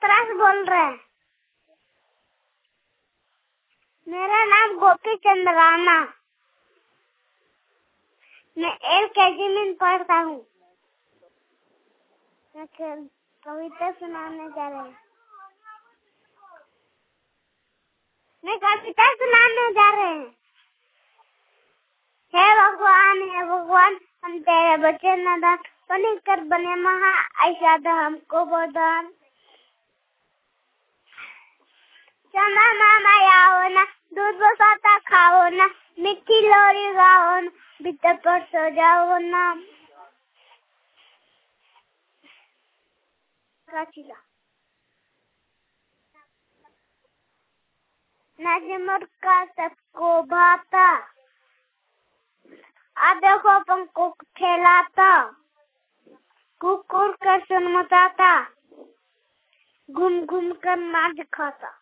छात्रा से बोल रहे हैं। मेरा नाम गोपी चंद्र राणा। मैं LKG में पढ़ता हूँ। मैं कविता सुनाने जा रहे हैं। मैं कविता सुनाने जा रहे हैं। हे भगवान, हम तेरे बच्चे नादान, बने कर बने महा, ऐसा दो हमको वरदान। चंदा मामा आओ ना, दूध बसाता खाओ ना, मीठी लोरी गाओ ना, बिस्तर पर सो जाओ ना। नजमुर का सबको भाता, आधे को पंखों खेलाता, कुकुर कर सुन मचाता, घूम घूम कर नाच खाता।